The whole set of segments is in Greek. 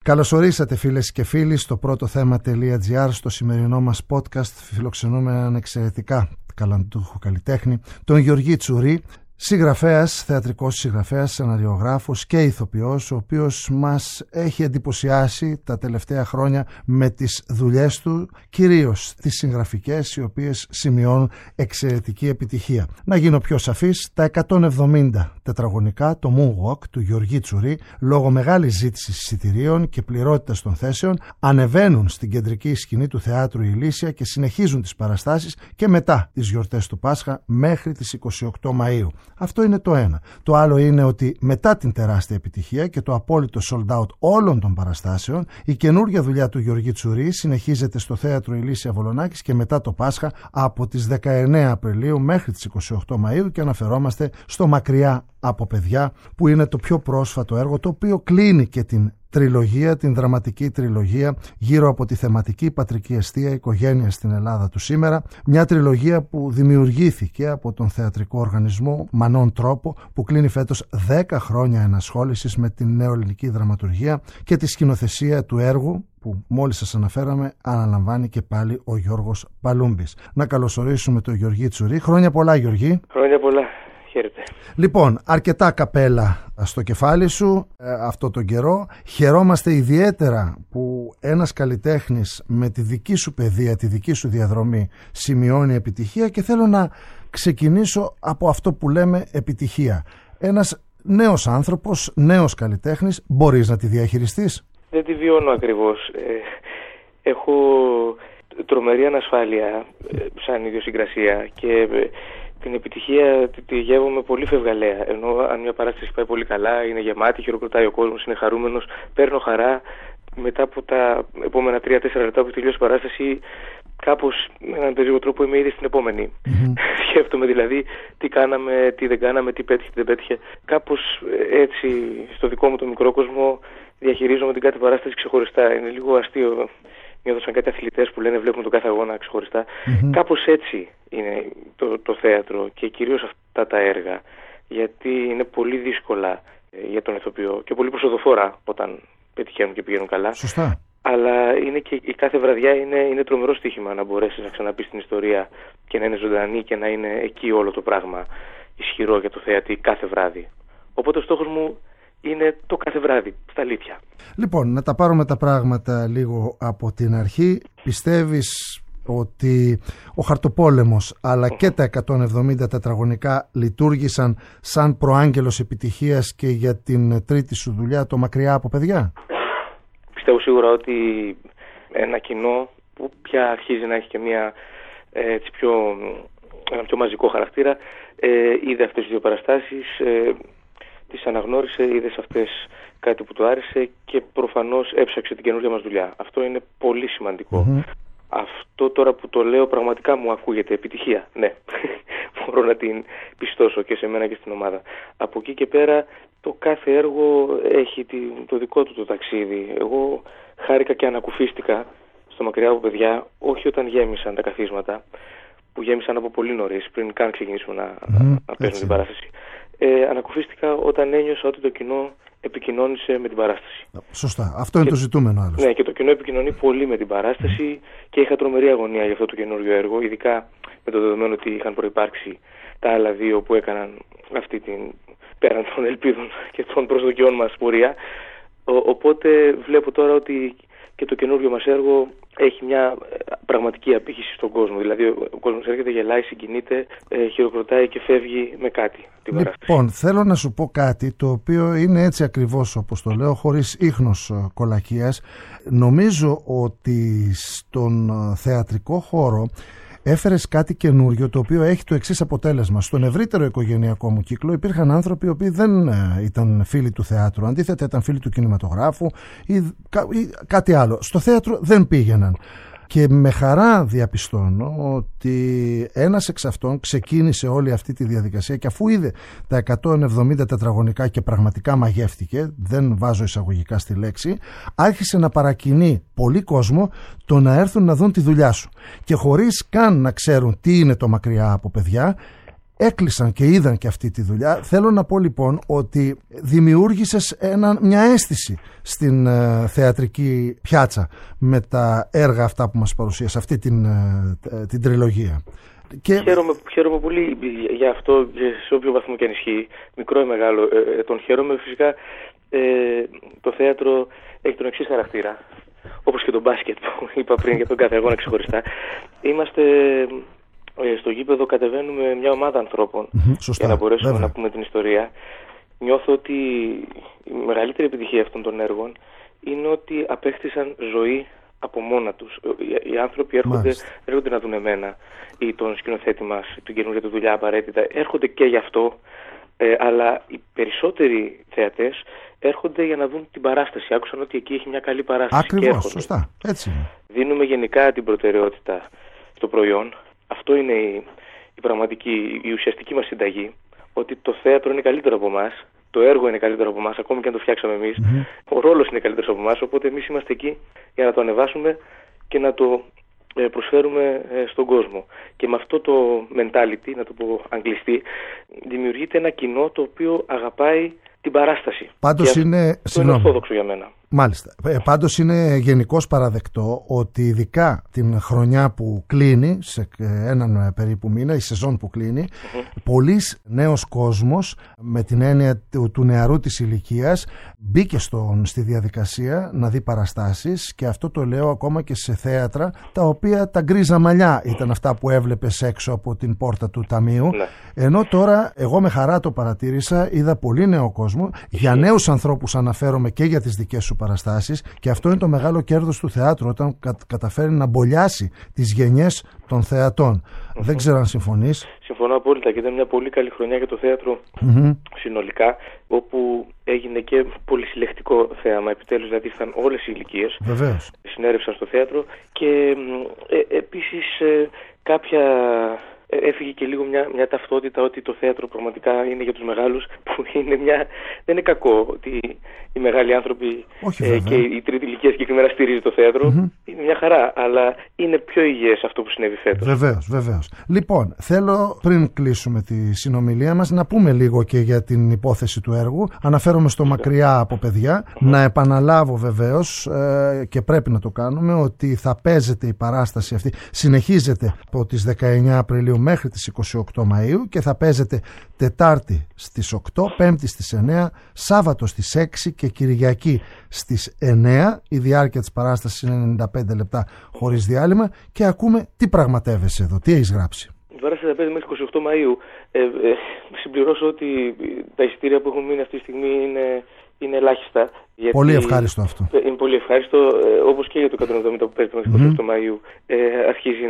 Καλώς ορίσατε φίλες και φίλοι στο πρώτο θέμα.gr. Στο σημερινό μας podcast φιλοξενούμε έναν εξαιρετικά καλαντούχο καλλιτέχνη, τον Γιωργή Τσουρί, συγγραφέας, θεατρικός συγγραφέας, σεναριογράφος και ηθοποιός, ο οποίος μας έχει εντυπωσιάσει τα τελευταία χρόνια με τις δουλειές του, κυρίως τις συγγραφικές, οι οποίες σημειώνουν εξαιρετική επιτυχία. Να γίνω πιο σαφής, τα 170 τετραγωνικά, το Moonwalk του Γιωργή Τσουρί, λόγω μεγάλης ζήτησης εισιτηρίων και πληρότητας των θέσεων, ανεβαίνουν στην κεντρική σκηνή του Θεάτρου Ηλίσια και συνεχίζουν τις παραστάσεις και μετά τις γιορτές του Πάσχα μέχρι τις 28 Μαΐου. Αυτό είναι το ένα. Το άλλο είναι ότι μετά την τεράστια επιτυχία και το απόλυτο sold out όλων των παραστάσεων, η καινούργια δουλειά του Γιωργή Τσουρί συνεχίζεται στο Θέατρο Ηλίσια Βολονάκης και μετά το Πάσχα από τις 19 Απριλίου μέχρι τις 28 Μαΐου, και αναφερόμαστε στο Μακριά από παιδιά, που είναι το πιο πρόσφατο έργο, το οποίο κλείνει και την τριλογία, την δραματική τριλογία γύρω από τη θεματική πατρική εστία οικογένεια στην Ελλάδα του σήμερα. Μια τριλογία που δημιουργήθηκε από τον θεατρικό οργανισμό Μανών Τρόπο, που κλείνει φέτος 10 χρόνια ενασχόλησης με την νεοελληνική δραματουργία, και τη σκηνοθεσία του έργου που μόλις σας αναφέραμε αναλαμβάνει και πάλι ο Γιώργος Παλούμπης. Να καλωσορίσουμε τον Γιωργή Τσουρί. Χρόνια πολλά, Γιωργή. Χρόνια πολλά. Χαίρετε. Λοιπόν, αρκετά καπέλα στο κεφάλι σου αυτό τον καιρό. Χαιρόμαστε ιδιαίτερα που ένας καλλιτέχνης με τη δική σου παιδεία, τη δική σου διαδρομή σημειώνει επιτυχία, και θέλω να ξεκινήσω από αυτό που λέμε επιτυχία. Ένας νέος άνθρωπος, νέος καλλιτέχνης, μπορείς να τη διαχειριστείς? Δεν τη βιώνω ακριβώς. Έχω τρομερή ανασφάλεια σαν ιδιοσυγκρασία και την επιτυχία τη γεύομαι πολύ φευγαλέα. Ενώ αν μια παράσταση πάει πολύ καλά, είναι γεμάτη, χειροκροτάει ο κόσμος, είναι χαρούμενος, παίρνω χαρά. Μετά από τα επόμενα 3-4 λεπτά που τελειώσει η παράσταση, κάπως με έναν περίεργο τρόπο είμαι ήδη στην επόμενη. Σκέφτομαι δηλαδή τι κάναμε, τι δεν κάναμε, τι πέτυχε, τι δεν πέτυχε. Κάπως έτσι στο δικό μου το μικρό κόσμο διαχειρίζομαι την κάθε παράσταση ξεχωριστά. Είναι λίγο αστείο. Νιώθω σαν κάτι αθλητές που λένε βλέπουν τον κάθε αγώνα ξεχωριστά. Κάπως έτσι είναι το θέατρο και κυρίως αυτά τα έργα, γιατί είναι πολύ δύσκολα για τον ηθοποιό και πολύ προσοδοφόρα όταν πετυχαίνουν και πηγαίνουν καλά. Σωστά. Αλλά είναι και η κάθε βραδιά είναι τρομερό στοίχημα να μπορέσεις να ξαναπείς την ιστορία και να είναι ζωντανή και να είναι εκεί όλο το πράγμα ισχυρό για το θέατη κάθε βράδυ. Οπότε ο στόχος μου είναι το κάθε βράδυ, στα αλήθεια. Λοιπόν, να τα πάρουμε τα πράγματα λίγο από την αρχή. Πιστεύεις ότι ο Χαρτοπόλεμος αλλά και τα 170 τετραγωνικά λειτουργήσαν σαν προάγγελος επιτυχίας και για την τρίτη σου δουλειά, το Μακριά από παιδιά? Πιστεύω σίγουρα ότι ένα κοινό που πια αρχίζει να έχει και ένα πιο μαζικό χαρακτήρα είδε αυτές τις δύο παραστάσεις, τις αναγνώρισε, είδε σε αυτές κάτι που του άρεσε και προφανώς έψαξε την καινούργια μας δουλειά. Αυτό είναι πολύ σημαντικό. Αυτό τώρα που το λέω πραγματικά μου ακούγεται επιτυχία. Ναι, μπορώ να την πιστώσω και σε μένα και στην ομάδα. Από εκεί και πέρα το κάθε έργο έχει το δικό του το ταξίδι. Εγώ χάρηκα και ανακουφίστηκα στο Μακριά από παιδιά, όχι όταν γέμισαν τα καθίσματα, που γέμισαν από πολύ νωρίς, πριν καν ξεκινήσουμε να παίζουμε την παράσταση. Ανακουφίστηκα όταν ένιωσα ότι το κοινό επικοινώνησε με την παράσταση. Σωστά. Αυτό είναι το ζητούμενο άλλωστε. Ναι, και το κοινό επικοινωνεί πολύ με την παράσταση και είχα τρομερή αγωνία για αυτό το καινούριο έργο, ειδικά με το δεδομένο ότι είχαν προϋπάρξει τα άλλα δύο που έκαναν αυτή την πέραν των ελπίδων και των προσδοκιών μας πορεία. Οπότε βλέπω τώρα ότι και το καινούριο μας έργο έχει μια πραγματική απήχηση στον κόσμο. Δηλαδή ο κόσμος έρχεται, γελάει, συγκινείται, χειροκροτάει και φεύγει με κάτι. Λοιπόν, θέλω να σου πω κάτι το οποίο είναι έτσι ακριβώς όπως το λέω, χωρίς ίχνος κολακίας. Νομίζω ότι στον θεατρικό χώρο έφερες κάτι καινούριο, το οποίο έχει το εξής αποτέλεσμα. Στον ευρύτερο οικογενειακό μου κύκλο υπήρχαν άνθρωποι οι οποίοι δεν ήταν φίλοι του θεάτρου, αντίθετα ήταν φίλοι του κινηματογράφου ή κάτι άλλο. Στο θέατρο δεν πήγαιναν. Και με χαρά διαπιστώνω ότι ένας εξ αυτών ξεκίνησε όλη αυτή τη διαδικασία και αφού είδε τα 170 τετραγωνικά και πραγματικά μαγεύτηκε, δεν βάζω εισαγωγικά στη λέξη, άρχισε να παρακινεί πολύ κόσμο το να έρθουν να δουν τη δουλειά σου. Και χωρίς καν να ξέρουν τι είναι το Μακριά από παιδιά, έκλεισαν και είδαν και αυτή τη δουλειά. Θέλω να πω λοιπόν ότι δημιούργησες μια αίσθηση στην θεατρική πιάτσα με τα έργα αυτά που μας παρουσίασε, αυτή την τριλογία. Και... Χαίρομαι πολύ για αυτό, σε όποιο βαθμό και αν ισχύει, μικρό ή μεγάλο. Τον χαίρομαι. Φυσικά το θέατρο έχει τον εξής χαρακτήρα, όπως και το μπάσκετ που είπα πριν για τον κάθε αγώνα ξεχωριστά. Είμαστε στο γήπεδο, κατεβαίνουμε μια ομάδα ανθρώπων για να μπορέσουμε να πούμε την ιστορία. Νιώθω ότι η μεγαλύτερη επιτυχία αυτών των έργων είναι ότι απέκτησαν ζωή από μόνα τους. Οι άνθρωποι έρχονται να δουν εμένα ή τον σκηνοθέτη μας, την καινούργια του δουλειά απαραίτητα. Έρχονται και γι' αυτό, αλλά οι περισσότεροι θεατές έρχονται για να δουν την παράσταση. Άκουσαν ότι εκεί έχει μια καλή παράσταση. Ακριβώς, σωστά. Έτσι είναι. Δίνουμε γενικά την προτεραιότητα στο προϊόν. Αυτό είναι η ουσιαστική μας συνταγή. Ότι το θέατρο είναι καλύτερο από εμάς. Το έργο είναι καλύτερο από εμάς, ακόμη και αν το φτιάξαμε εμείς. Ο ρόλος είναι καλύτερος από εμάς, οπότε εμείς είμαστε εκεί για να το ανεβάσουμε και να το προσφέρουμε στον κόσμο. Και με αυτό το mentality, να το πω αγγλιστή, δημιουργείται ένα κοινό το οποίο αγαπάει την παράσταση. Πάντως είναι ορθόδοξο για μένα. Μάλιστα. Πάντως είναι γενικώς παραδεκτό ότι ειδικά την χρονιά που κλείνει, σε έναν περίπου μήνα, η σεζόν που κλείνει, πολλής νέος κόσμος με την έννοια του νεαρού της ηλικίας μπήκε στη διαδικασία να δει παραστάσεις, και αυτό το λέω ακόμα και σε θέατρα τα οποία τα γκρίζα μαλλιά ήταν αυτά που έβλεπες έξω από την πόρτα του ταμείου. Ενώ τώρα εγώ με χαρά το παρατήρησα, είδα πολύ νέο κόσμο, για νέους ανθρώπους αναφέρομαι και για τις δικές σου παραστάσεις, και αυτό είναι το μεγάλο κέρδος του θεάτρου, όταν καταφέρει να μπολιάσει τις γενιές των θεατών. Δεν ξέρω αν συμφωνείς. Συμφωνώ απόλυτα, και ήταν μια πολύ καλή χρονιά για το θέατρο συνολικά, όπου έγινε και πολυσυλλεκτικό θέαμα. Επιτέλους, δηλαδή ήρθαν όλες οι ηλικίες, συνέρευσαν στο θέατρο, και επίσης κάποια... Έφυγε και λίγο μια ταυτότητα ότι το θέατρο πραγματικά είναι για τους μεγάλους, που δεν είναι κακό ότι οι μεγάλοι άνθρωποι και η τρίτη ηλικία συγκεκριμένα στηρίζει το θέατρο. Είναι μια χαρά, αλλά είναι πιο υγιές αυτό που συνέβη φέτος. Βεβαίως. Λοιπόν, θέλω πριν κλείσουμε τη συνομιλία μας να πούμε λίγο και για την υπόθεση του έργου. Αναφέρομαι στο Μακριά από παιδιά. Να επαναλάβω βεβαίως, και πρέπει να το κάνουμε, ότι θα παίζεται η παράσταση αυτή, συνεχίζεται από τις 19 Απριλίου μέχρι τις 28 Μαΐου και θα παίζεται Τετάρτη στις 8, Πέμπτη στις 9, Σάββατο στις 6 και Κυριακή στις 9. Η διάρκεια της παράστασης είναι 95 λεπτά χωρίς διάλειμμα, και ακούμε τι πραγματεύεσαι εδώ, τι έχεις γράψει. Η παράσταση θα παίζει μέχρι 28 Μαΐου. Συμπληρώσω ότι τα εισιτήρια που έχουν μείνει αυτή τη στιγμή είναι ελάχιστα. Γιατί πολύ ευχάριστο αυτό. Είναι πολύ ευχάριστο, όπως και για το 170 που παίζει μέχρι 28 Μαΐου. Αρχίζει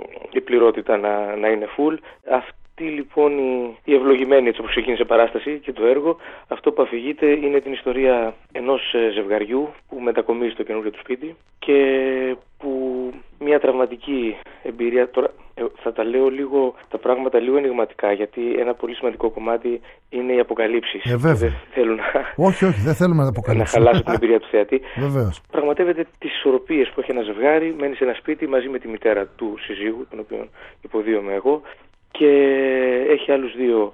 η πληρότητα να είναι full. Αυτή λοιπόν η ευλογημένη, έτσι όπως ξεκίνησε παράσταση και το έργο, αυτό που αφηγείται είναι την ιστορία ενός ζευγαριού που μετακομίζει στο καινούργιο του σπίτι και που μια τραυματική εμπειρία. Τώρα θα τα λέω τα πράγματα λίγο ενιγματικά, γιατί ένα πολύ σημαντικό κομμάτι είναι οι αποκαλύψεις. Δεν θέλω όχι, δεν θέλουμε να αποκαλύψουμε. Να χαλάσω την εμπειρία του θεατή. Βεβαίως. Πραγματεύεται τις ισορροπίες που έχει ένα ζευγάρι, μένει σε ένα σπίτι μαζί με τη μητέρα του συζύγου, τον οποίο υποδίωμαι εγώ, και έχει άλλους δύο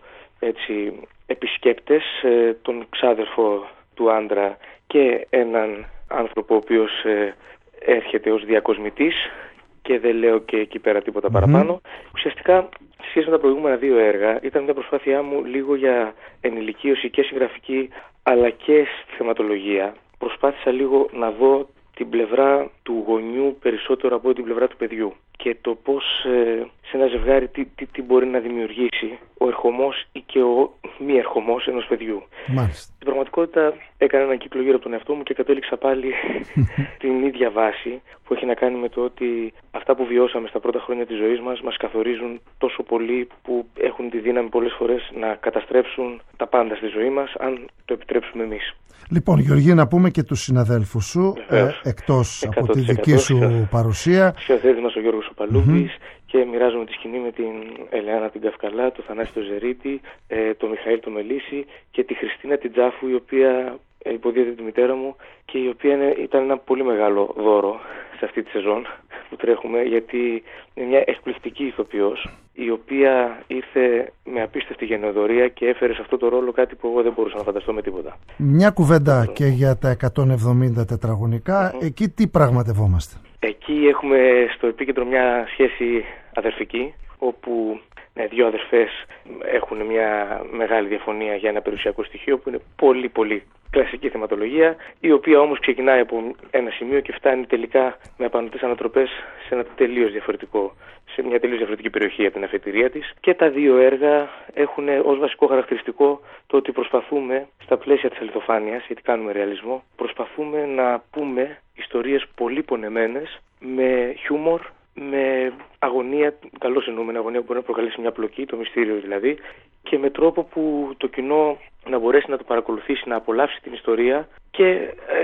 επισκέπτες, τον ξάδερφο του άντρα και έναν άνθρωπο ο οποίος έρχεται ως διακοσμητής, και δεν λέω και εκεί πέρα τίποτα παραπάνω. Ουσιαστικά, σε σχέση με τα προηγούμενα δύο έργα, ήταν μια προσπάθειά μου λίγο για ενηλικίωση και συγγραφική, αλλά και στη θεματολογία. Προσπάθησα λίγο να δω την πλευρά του γονιού περισσότερο από την πλευρά του παιδιού, και το πώς σε ένα ζευγάρι τι μπορεί να δημιουργήσει ο ερχομός ή και ο μη ερχομός ενός παιδιού. Μάλιστα. Στην πραγματικότητα έκανα έναν κύκλο γύρω από τον εαυτό μου και κατέληξα πάλι την ίδια βάση, που έχει να κάνει με το ότι αυτά που βιώσαμε στα πρώτα χρόνια της ζωής μας καθορίζουν τόσο πολύ, που έχουν τη δύναμη πολλές φορές να καταστρέψουν τα πάντα στη ζωή μας, αν το επιτρέψουμε εμείς. Λοιπόν, Γεωργή, να πούμε και τους συναδέλφους σου, εκτός από τη δική σου παρουσία. Σκηνοθέτης μας ο Γιώργος Παλούμπης, και μοιράζομαι τη σκηνή με την Ελεάνα την Καυκαλά, τον Θανάση τον Ζερίτη, τον Μιχαήλ τον Μελίση και τη Χριστίνα την Τζάφου, η οποία υποδίεται τη μητέρα μου και η οποία ήταν ένα πολύ μεγάλο δώρο σε αυτή τη σεζόν. που τρέχουμε, γιατί είναι μια εκπληκτική ηθοποιός, η οποία ήρθε με απίστευτη γενναιοδωρία και έφερε σε αυτό το ρόλο κάτι που εγώ δεν μπορούσα να φανταστώ με τίποτα. Μια κουβέντα και για τα 170 τετραγωνικά. Εκεί τι πραγματευόμαστε? Εκεί έχουμε στο επίκεντρο μια σχέση αδερφική, όπου δύο αδερφές έχουν μια μεγάλη διαφωνία για ένα περιουσιακό στοιχείο που είναι πολύ πολύ κλασική θεματολογία, η οποία όμως ξεκινάει από ένα σημείο και φτάνει τελικά με απανωτές ανατροπές σε μια τελείως διαφορετική περιοχή από την αφετηρία της. Και τα δύο έργα έχουν ως βασικό χαρακτηριστικό το ότι προσπαθούμε στα πλαίσια της αληθοφάνειας, γιατί κάνουμε ρεαλισμό, προσπαθούμε να πούμε ιστορίες πολύ πονεμένες με χιούμορ, με αγωνία, καλώς εννοούμενη αγωνία που μπορεί να προκαλέσει μια πλοκή, το μυστήριο δηλαδή, και με τρόπο που το κοινό να μπορέσει να το παρακολουθήσει, να απολαύσει την ιστορία και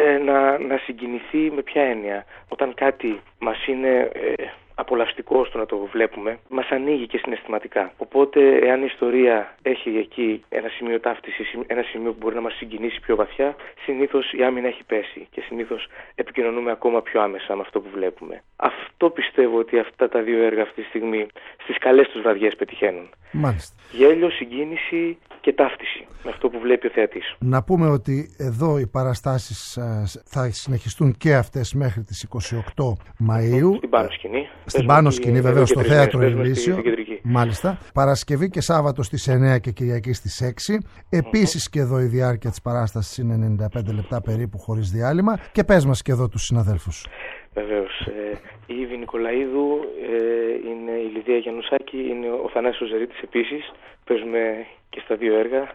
να συγκινηθεί. Με ποια έννοια? Όταν κάτι μας είναι απολαυστικό στο να το βλέπουμε, μας ανοίγει και συναισθηματικά. Οπότε, εάν η ιστορία έχει εκεί ένα σημείο ταύτισης, ένα σημείο που μπορεί να μας συγκινήσει πιο βαθιά, συνήθως η άμυνα έχει πέσει και συνήθως επικοινωνούμε ακόμα πιο άμεσα με αυτό που βλέπουμε. Αυτό πιστεύω ότι αυτά τα δύο έργα αυτή τη στιγμή στις καλές τους βραδιές πετυχαίνουν. Μάλιστα. Γέλιο, συγκίνηση και ταύτιση με αυτό που βλέπει ο θεατής. Να πούμε ότι εδώ οι παραστάσεις θα συνεχιστούν και αυτές μέχρι τις 28 Μαΐου. Στην πάνω σκηνή. Στην πάνω σκηνή, βεβαίως, στο Θέατρο Ηλίσιο. Μάλιστα. Παρασκευή και Σάββατο στις 9 και Κυριακή στις 6. Επίσης και εδώ η διάρκεια της παράστασης είναι 95 λεπτά περίπου χωρίς διάλειμμα. Και πες μας και εδώ τους συναδέλφους. Βεβαίως. Η Ήβη Νικολαίδου, είναι η Λιδία Γιαννουσάκη, είναι ο Θανάσης Ζερίτης επίσης. Παίζουμε και στα δύο έργα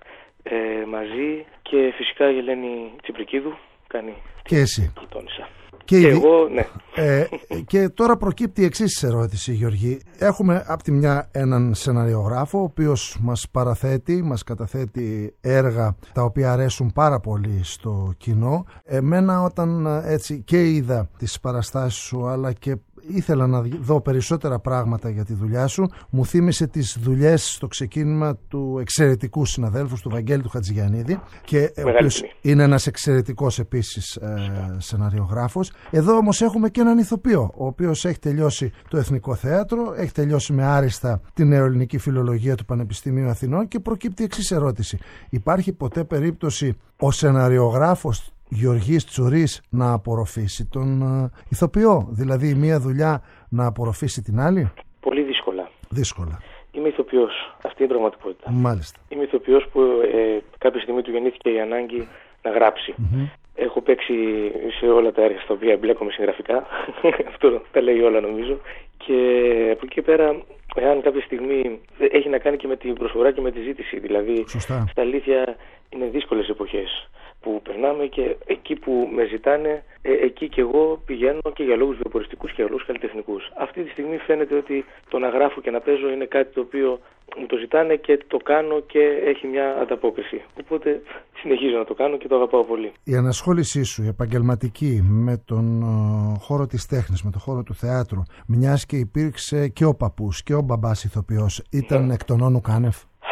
μαζί, και φυσικά η Ελένη Τσιπρικίδου κάνει και εσύ. Γειτόνισσα. Και εγώ, ναι. Και τώρα προκύπτει η εξής ερώτηση, Γιώργη. Έχουμε από τη μια έναν σεναριογράφο, ο οποίος μας παραθέτει, μας καταθέτει έργα τα οποία αρέσουν πάρα πολύ στο κοινό. Εμένα, όταν έτσι και είδα τις παραστάσεις σου, αλλά και ήθελα να δω περισσότερα πράγματα για τη δουλειά σου, μου θύμισε τις δουλειές στο ξεκίνημα του εξαιρετικού συναδέλφου, του Βαγγέλη του Χατζηγιαννίδη, και ο οποίος είναι ένας εξαιρετικός επίσης σεναριογράφος. Εδώ όμως έχουμε και έναν ηθοποιό, ο οποίος έχει τελειώσει το Εθνικό Θέατρο, έχει τελειώσει με άριστα την νεοελληνική φιλολογία του Πανεπιστημίου Αθηνών, και προκύπτει η εξής ερώτηση. Υπάρχει ποτέ περίπτωση ο σεναριογράφος Γεωργής Τσουρής να απορροφήσει τον ηθοποιό, δηλαδή μία δουλειά να απορροφήσει την άλλη? Πολύ δύσκολα. Δύσκολα. Είμαι ηθοποιός, αυτή είναι η πραγματικότητα. Μάλιστα. Είμαι ηθοποιός που κάποια στιγμή του γεννήθηκε η ανάγκη να γράψει. Έχω παίξει σε όλα τα έργα στα οποία εμπλέκομαι συγγραφικά. Αυτό τα λέει όλα, νομίζω. Και από εκεί και πέρα, εάν κάποια στιγμή έχει να κάνει και με την προσφορά και με τη ζήτηση. Δηλαδή, σωστά, στα αλήθεια είναι δύσκολες εποχές που περνάμε, και εκεί που με ζητάνε, εκεί και εγώ πηγαίνω, και για λόγους βιοποριστικούς και για λόγους καλλιτεχνικούς. Αυτή τη στιγμή φαίνεται ότι το να γράφω και να παίζω είναι κάτι το οποίο μου το ζητάνε και το κάνω και έχει μια ανταπόκριση. Οπότε συνεχίζω να το κάνω και το αγαπάω πολύ. Η ανασχόλησή σου, η επαγγελματική, με τον χώρο της τέχνης, με τον χώρο του θεάτρου, μιας και υπήρξε και ο παππούς και ο μπαμπάς ηθοποιός, ήταν εκ των όνου κάνευ?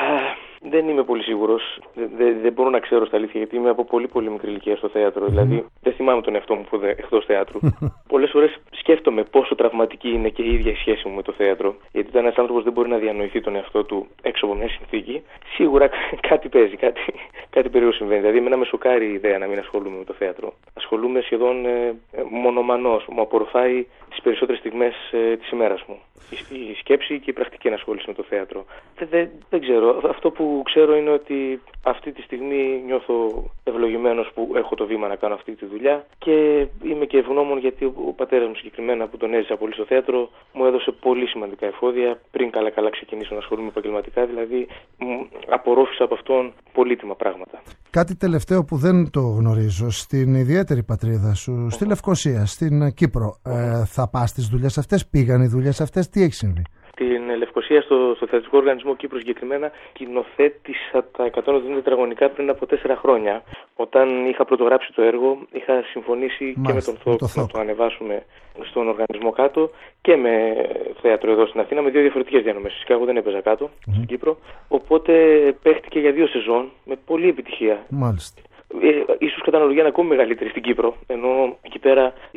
Δεν είμαι πολύ σίγουρος. Δεν μπορώ να ξέρω στα αλήθεια, γιατί είμαι από πολύ πολύ μικρή ηλικία στο θέατρο. Δηλαδή, δεν θυμάμαι τον εαυτό μου που εκτός θεάτρου. Πολλές φορές σκέφτομαι πόσο τραυματική είναι και η ίδια η σχέση μου με το θέατρο. Γιατί όταν ένας άνθρωπος δεν μπορεί να διανοηθεί τον εαυτό του έξω από μια συνθήκη, σίγουρα κάτι παίζει, κάτι περίεργο συμβαίνει. Δηλαδή, εμένα με σοκάρει η ιδέα να μην ασχολούμαι με το θέατρο. Ασχολούμαι σχεδόν μονομανώς. Μου απορροφάει τις περισσότερες στιγμές της ημέρας μου. Η σκέψη και η πρακτική ενασχόληση με το θέατρο. Δεν ξέρω. Αυτό που ξέρω είναι ότι αυτή τη στιγμή νιώθω ευλογημένος που έχω το βήμα να κάνω αυτή τη δουλειά, και είμαι και ευγνώμων γιατί ο πατέρας μου συγκεκριμένα, που τον έζησα πολύ στο θέατρο, μου έδωσε πολύ σημαντικά εφόδια πριν καλά ξεκινήσω να ασχολούμαι επαγγελματικά. Δηλαδή, απορρόφησα από αυτόν πολύτιμα πράγματα. Κάτι τελευταίο που δεν το γνωρίζω, στην ιδιαίτερη πατρίδα σου, στη Λευκοσία, στην Κύπρο, θα πας στις δουλειές αυτές? Πήγαν οι δουλειές αυτές? Τι έχει συμβεί? Στην Λευκοσία, στο Θεατρικό Οργανισμό Κύπρου συγκεκριμένα, κοινοθέτησα τα 170 τετραγωνικά πριν από 4 χρόνια. Όταν είχα πρωτογράψει το έργο, είχα συμφωνήσει και με τον ΘΟΚ να το ανεβάσουμε στον οργανισμό κάτω, και με θέατρο εδώ στην Αθήνα, με 2 διαφορετικές διανομές. Φυσικά εγώ δεν έπαιζα κάτω, στην Κύπρο. Οπότε παίχτηκε για 2 σεζόν με πολλή επιτυχία. Μάλιστα. Ίσως κατά αναλογία είναι ακόμη μεγαλύτερη στην Κύπρο, ενώ εκεί πέρα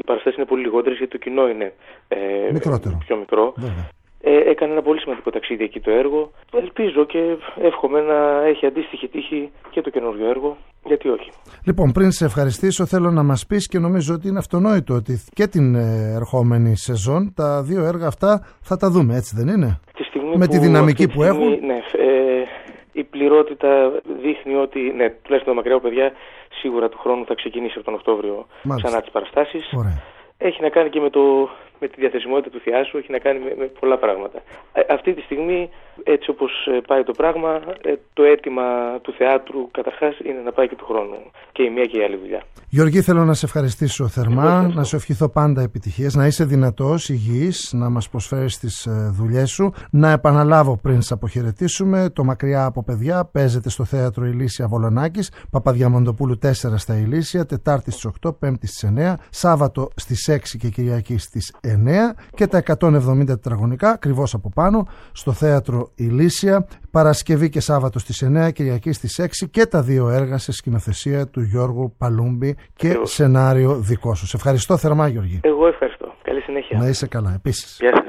παραστάσεις είναι πολύ λιγότερες γιατί το κοινό είναι πιο μικρό. Έκανε ένα πολύ σημαντικό ταξίδι εκεί το έργο. Ελπίζω και εύχομαι να έχει αντίστοιχη τύχη και το καινούριο έργο. Γιατί όχι. Λοιπόν, πριν σε ευχαριστήσω, θέλω να μας πεις, και νομίζω ότι είναι αυτονόητο, ότι και την ερχόμενη σεζόν τα δύο έργα αυτά θα τα δούμε, έτσι δεν είναι? Με τη δυναμική που έχουν. Ναι, η πληρότητα δείχνει ότι, ναι, τουλάχιστον τα μακριά παιδιά, σίγουρα του χρόνου θα ξεκινήσει από τον Οκτώβριο ξανά τις παραστάσεις. Ωραία. Έχει να κάνει και με τη διαθεσιμότητα του θεάσου, έχει να κάνει με πολλά πράγματα. Αυτή τη στιγμή, έτσι όπως πάει το πράγμα, το αίτημα του θεάτρου καταρχάς είναι να πάει και του χρόνου. Και η μία και η άλλη δουλειά. Γιώργη, θέλω να σε ευχαριστήσω θερμά, να σου ευχηθώ πάντα επιτυχίες, να είσαι δυνατός, υγιής, να μας προσφέρεις τις δουλειές σου. Να επαναλάβω πριν σε αποχαιρετήσουμε, το Μακριά από παιδιά παίζεται στο Θέατρο Ηλίσια Βολονάκης, Παπαδιαμαντοπούλου 4 στα Ηλίσια, Τετάρτη στις 8, Πέμπτη στις 9, Σάββατο στις 6 και Κυριακή στις 9 και τα 170 τετραγωνικά ακριβώς από πάνω στο Θέατρο Ηλίσια, Παρασκευή και Σάββατο στις 9, Κυριακή στις 6 και τα δύο έργα σε σκηνοθεσία του Γιώργου Παλούμπη και σενάριο δικό σου. Σε ευχαριστώ θερμά, Γιώργη. Εγώ ευχαριστώ. Καλή συνέχεια. Να είσαι καλά επίσης. Γεια σας.